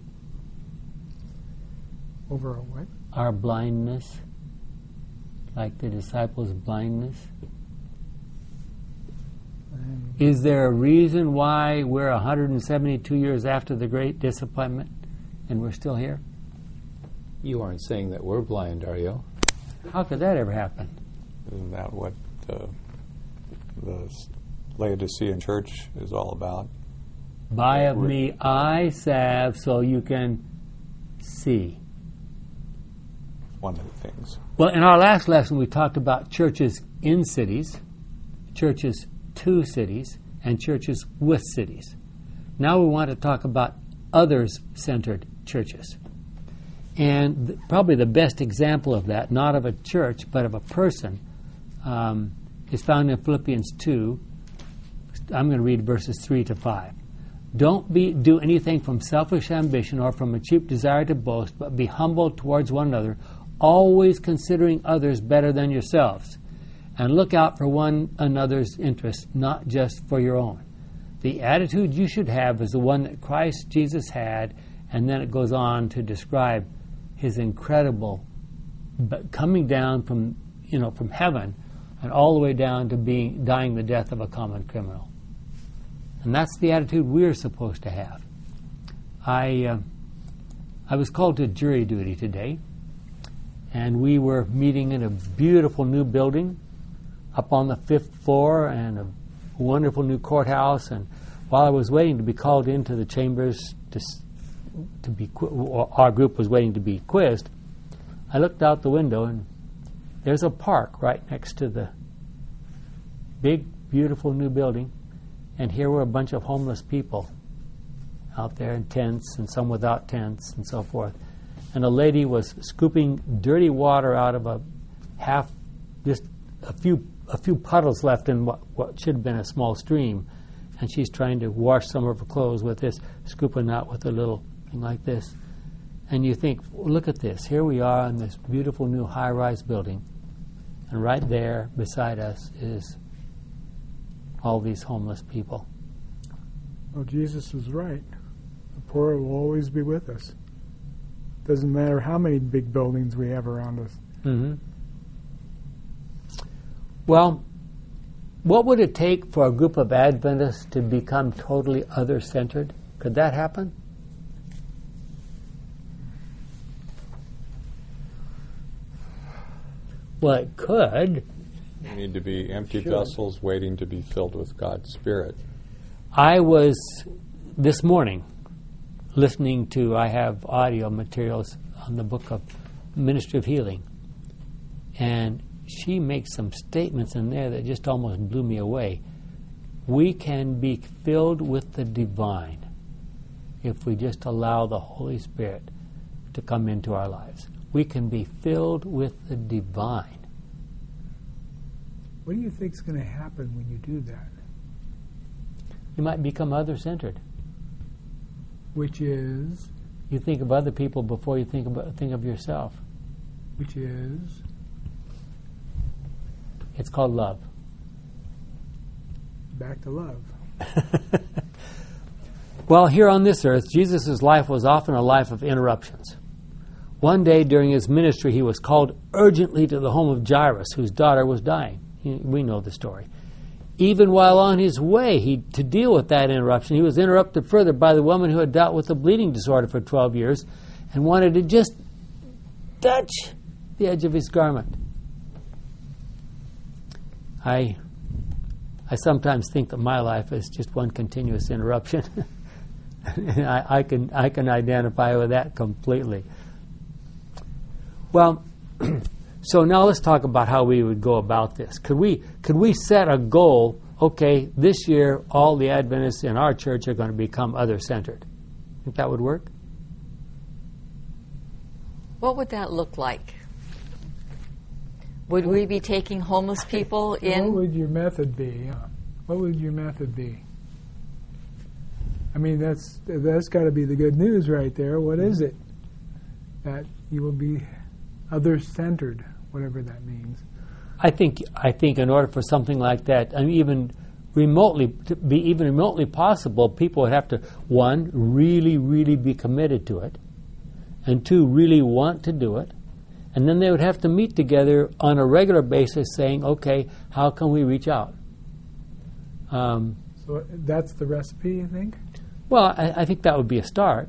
Over a what? Our blindness. Like the disciples' blindness? Um, Is there a reason why we're one hundred seventy-two years after the Great Disappointment and we're still here? You aren't saying that we're blind, are you? How could that ever happen? Isn't that what uh, the Laodicean church is all about? Buy of me eye salve so you can see. One of the things. Well, in our last lesson, we talked about churches in cities, churches to cities, and churches with cities. Now we want to talk about others-centered churches. And th- probably the best example of that, not of a church, but of a person, um, is found in Philippians two. I'm going to read verses three to five. Don't be do anything from selfish ambition or from a cheap desire to boast, but be humble towards one another, always considering others better than yourselves. And look out for one another's interests, not just for your own. The attitude you should have is the one that Christ Jesus had, and then it goes on to describe his incredible but coming down from you know from heaven and all the way down to being dying the death of a common criminal. And that's the attitude we're supposed to have. I uh, I was called to jury duty today, and we were meeting in a beautiful new building up on the fifth floor and a wonderful new courthouse. And while I was waiting to be called into the chambers to to be, or our group was waiting to be quizzed, I looked out the window and there's a park right next to the big, beautiful new building. And here were a bunch of homeless people out there in tents and some without tents and so forth. And a lady was scooping dirty water out of a half, just a few a few puddles left in what, what should have been a small stream. and she's trying to wash some of her clothes with this, scooping out with a little thing like this. And you think, well, look at this. Here we are in this beautiful new high-rise building, and right there beside us is all these homeless people. Well, Jesus was right. The poor will always be with us. Doesn't matter how many big buildings we have around us. Mm-hmm. Well, what would it take for a group of Adventists to become totally other-centered? Could that happen? Well, it could. We need to be empty Sure. vessels waiting to be filled with God's Spirit. I was, this morning, listening to, I have audio materials on the book of Ministry of Healing, and she makes some statements in there that just almost blew me away. We can be filled with the divine if we just allow the Holy Spirit to come into our lives. We can be filled with the divine. What do you think is going to happen when you do that? You might become other-centered. Which is? You think of other people before you think about think of yourself. Which is? It's called love. Back to love. Well, here on this earth, Jesus' life was often a life of interruptions. One day during his ministry, he was called urgently to the home of Jairus, whose daughter was dying. We know the story. Even while on his way he, to deal with that interruption, he was interrupted further by the woman who had dealt with a bleeding disorder for twelve years and wanted to just touch the edge of his garment. I I sometimes think that my life is just one continuous interruption. And I, I can I can identify with that completely. Well, so now let's talk about how we would go about this. Could we could we set a goal? Okay, this year all the Adventists in our church are going to become other-centered. Think that would work? What would that look like? Would we be taking homeless people in? What would your method be? What would your method be? I mean, that's that's got to be the good news right there. What is it? That you will be other-centered, whatever that means. I think I think in order for something like that, I mean, even remotely to be even remotely possible, people would have to, one, really, really be committed to it, and two, really want to do it. And then they would have to meet together on a regular basis saying, okay, how can we reach out? Um, So that's the recipe, you think? well, I, I think that would be a start.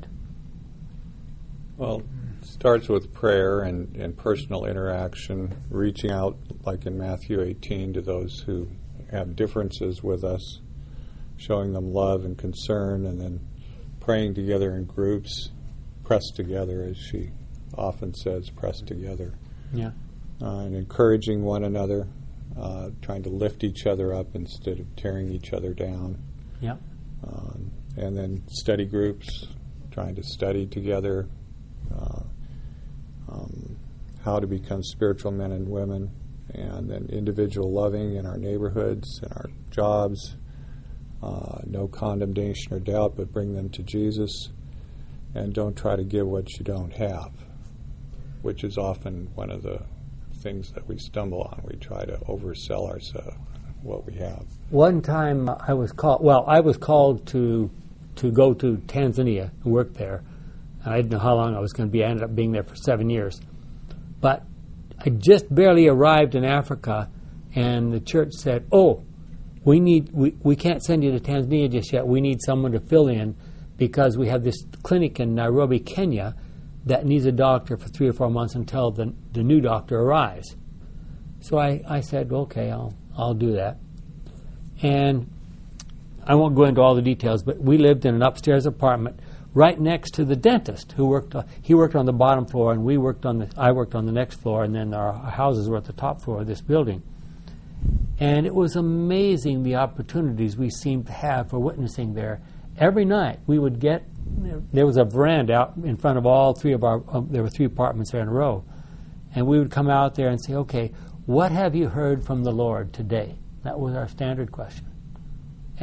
Well, it starts with prayer and, and personal interaction, reaching out, like in Matthew eighteen, to those who have differences with us, showing them love and concern, and then praying together in groups, pressed together, as she often says, pressed together. Yeah. Uh, and encouraging one another, uh, trying to lift each other up instead of tearing each other down. Yeah. Um, and then study groups, trying to study together uh, um, how to become spiritual men and women, and then individual loving in our neighborhoods and our jobs, uh, no condemnation or doubt, but bring them to Jesus, and don't try to give what you don't have, which is often one of the things that we stumble on. We try to oversell ourselves, what we have. One time I was called, well, I was called to to go to Tanzania and work there. I didn't know how long I was going to be. I ended up being there for seven years. But I just barely arrived in Africa, and the church said, oh, we need we, we can't send you to Tanzania just yet. We need someone to fill in because we have this clinic in Nairobi, Kenya, that needs a doctor for three or four months until the, the new doctor arrives. So I, I said, okay, I'll I'll do that. And I won't go into all the details, but we lived in an upstairs apartment right next to the dentist who worked on, he worked on the bottom floor, and we worked on the I worked on the next floor, and then our houses were at the top floor of this building. And it was amazing the opportunities we seemed to have for witnessing there. Every night we would get, there was a veranda out in front of all three of our, um, there were three apartments there in a row, and we would come out there and say, okay, what have you heard from the Lord today? That was our standard question. And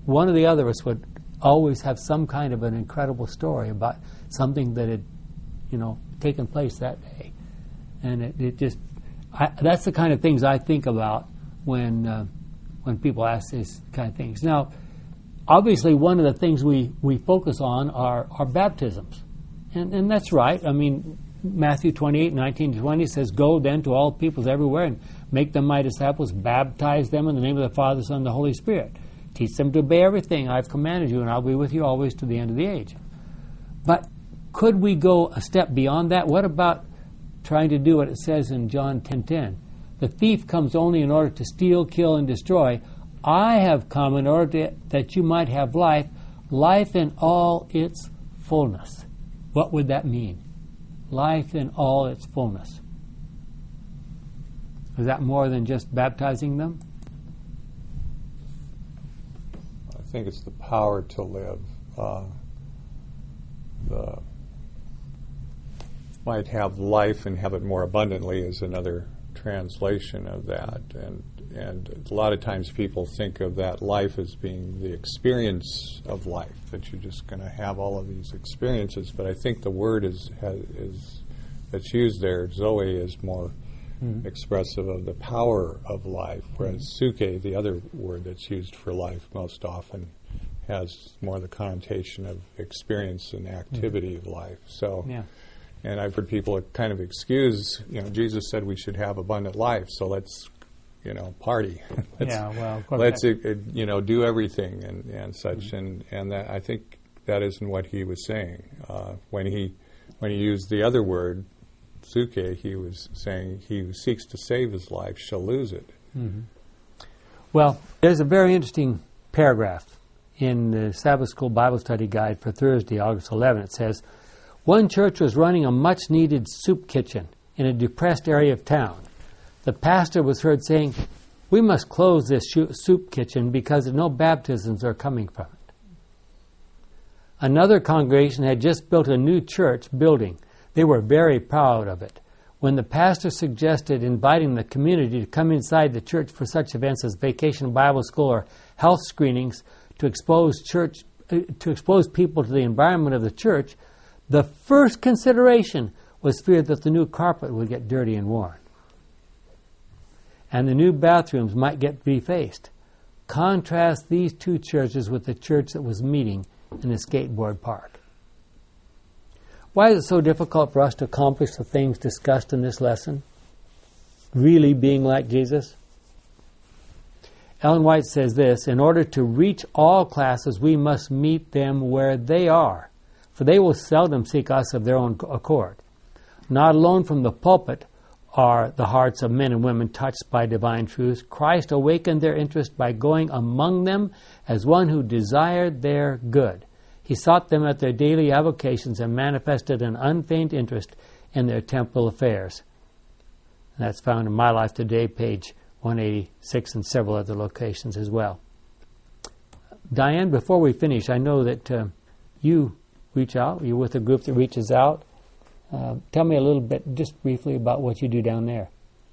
one or the other of us would always have some kind of an incredible story about something that had, you know, taken place that day. And it, it just, I, that's the kind of things I think about when uh, when people ask these kind of things. Now, obviously, one of the things we, we focus on are, are baptisms. And, and that's right. I mean, Matthew twenty-eight, nineteen to twenty says, "Go then to all peoples everywhere and make them my disciples, baptize them in the name of the Father, Son, and the Holy Spirit. Teach them to obey everything I've commanded you, and I'll be with you always to the end of the age." But could we go a step beyond that? What about trying to do what it says in John ten ten? "The thief comes only in order to steal, kill, and destroy. I have come in order to, that you might have life, life in all its fullness." What would that mean? Life in all its fullness. Is that more than just baptizing them? I think it's the power to live. Uh, the might have life and have it more abundantly is another translation of that. And and a lot of times people think of that life as being the experience of life, that you're just going to have all of these experiences. But I think the word is has, is that's used there, Zoe, is more mm-hmm. expressive of the power of life, whereas mm-hmm. Suke, the other word that's used for life most often, has more the connotation of experience and activity mm-hmm. of life. So. Yeah. And I've heard people kind of excuse, you know, Jesus said we should have abundant life, so let's, you know, party. let's, yeah, well, of course let's uh, uh, you know, do everything and, and such. Mm-hmm. And and that, I think that isn't what he was saying. Uh, when he when he used the other word, Suke, he was saying he who seeks to save his life shall lose it. Mm-hmm. Well, there's a very interesting paragraph in the Sabbath School Bible Study Guide for Thursday, August eleventh. It says, "One church was running a much-needed soup kitchen in a depressed area of town. The pastor was heard saying, 'We must close this soup kitchen because no baptisms are coming from it.' Another congregation had just built a new church building. They were very proud of it. When the pastor suggested inviting the community to come inside the church for such events as Vacation Bible School or health screenings to expose church uh, to expose people to the environment of the church, the first consideration was fear that the new carpet would get dirty and worn, and the new bathrooms might get defaced. Contrast these two churches with the church that was meeting in the skateboard park." Why is it so difficult for us to accomplish the things discussed in this lesson? Really being like Jesus? Ellen White says this, "In order to reach all classes, we must meet them where they are, for they will seldom seek us of their own accord. Not alone from the pulpit are the hearts of men and women touched by divine truths. Christ awakened their interest by going among them as one who desired their good. He sought them at their daily avocations and manifested an unfeigned interest in their temporal affairs." And that's found in My Life Today, page one eighty-six, and several other locations as well. Diane, before we finish, I know that uh, you reach out. You're with a group that reaches out. Uh, tell me a little bit, just briefly, about what you do down there.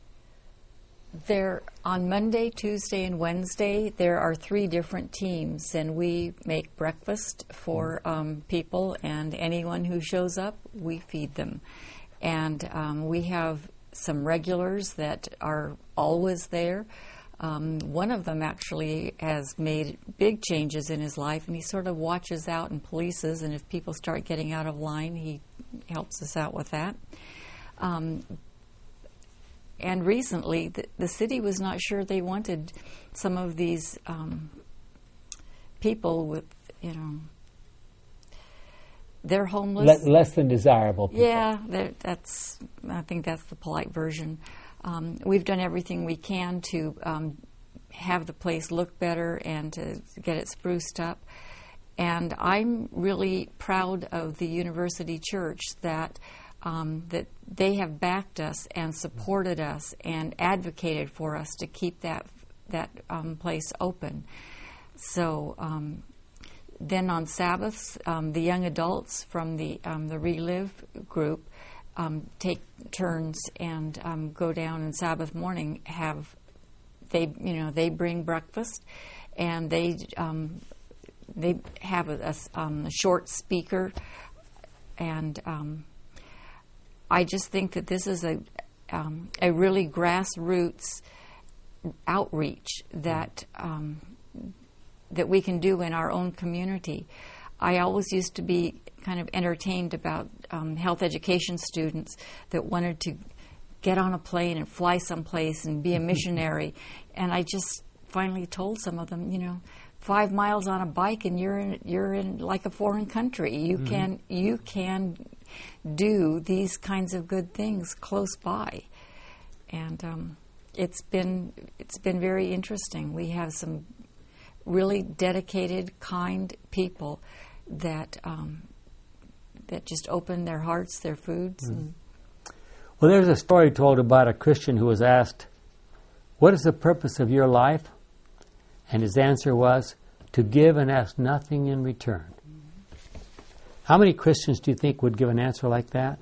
There, on Monday, Tuesday, and Wednesday, there are three different teams, and we make breakfast for um, people, and anyone who shows up, we feed them. And um, we have some regulars that are always there. Um, one of them actually has made big changes in his life, and he sort of watches out and polices, and if people start getting out of line, he helps us out with that. Um, and recently, the, the city was not sure they wanted some of these um, people with, you know, they're homeless. Le- less than desirable people. Yeah, that's, I think that's the polite version. Um, we've done everything we can to um, have the place look better and to get it spruced up. And I'm really proud of the University Church that um, that they have backed us and supported us and advocated for us to keep that that um, place open. So um, then on Sabbaths, um, the young adults from the um, the Relive group um, take turns and um, go down, and Sabbath morning have they you know they bring breakfast, and they um, they have a, a s- um, a short speaker, and um, I just think that this is a um, a really grassroots outreach that um, that we can do in our own community. I always used to be kind of entertained about um, health education students that wanted to get on a plane and fly someplace and be a missionary, and I just finally told some of them, you know, five miles on a bike and you're in, you're in like a foreign country. You mm-hmm. can you can do these kinds of good things close by, and um, it's been it's been very interesting. We have some really dedicated, kind people that um, that just open their hearts, their foods. Mm-hmm. And well, there's a story told about a Christian who was asked, "What is the purpose of your life?" And his answer was, "To give and ask nothing in return." Mm-hmm. How many Christians do you think would give an answer like that?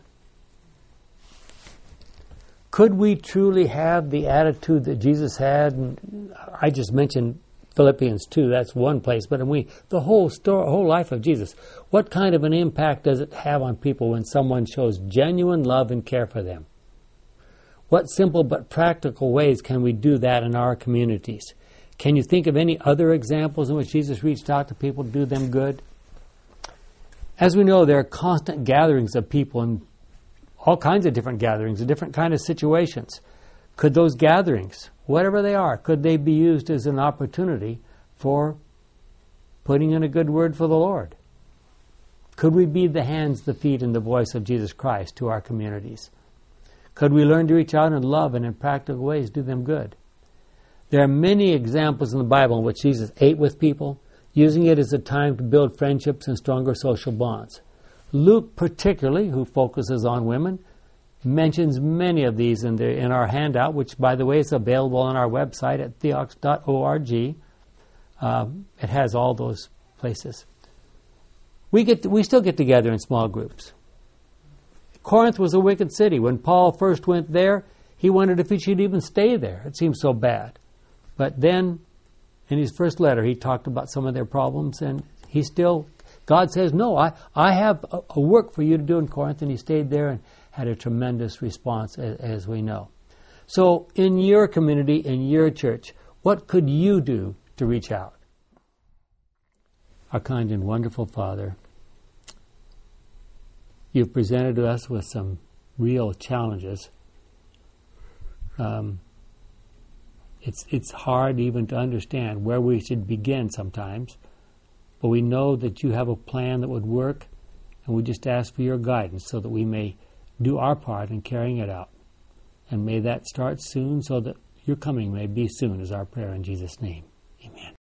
Could we truly have the attitude that Jesus had? And I just mentioned Philippians two, that's one place, but we the whole story, whole life of Jesus. What kind of an impact does it have on people when someone shows genuine love and care for them? What simple but practical ways can we do that in our communities? Can you think of any other examples in which Jesus reached out to people to do them good? As we know, there are constant gatherings of people in all kinds of different gatherings, in different kind of situations. Could those gatherings, whatever they are, could they be used as an opportunity for putting in a good word for the Lord? Could we be the hands, the feet, and the voice of Jesus Christ to our communities? Could we learn to reach out in love and in practical ways do them good? There are many examples in the Bible in which Jesus ate with people, using it as a time to build friendships and stronger social bonds. Luke particularly, who focuses on women, mentions many of these in, the, in our handout, which, by the way, is available on our website at theox dot org. Um, it has all those places. We get to, we still get together in small groups. Corinth was a wicked city. When Paul first went there, he wondered if he should even stay there. It seemed so bad. But then, in his first letter, he talked about some of their problems, and he still, God says, no, I, I have a, a work for you to do in Corinth, and he stayed there and had a tremendous response, as, as we know. So, in your community, in your church, what could you do to reach out? Our kind and wonderful Father, you've presented to us with some real challenges. Um, it's it's hard even to understand where we should begin sometimes, but we know that you have a plan that would work, and we just ask for your guidance so that we may do our part in carrying it out. And may that start soon so that your coming may be soon, is our prayer in Jesus' name. Amen.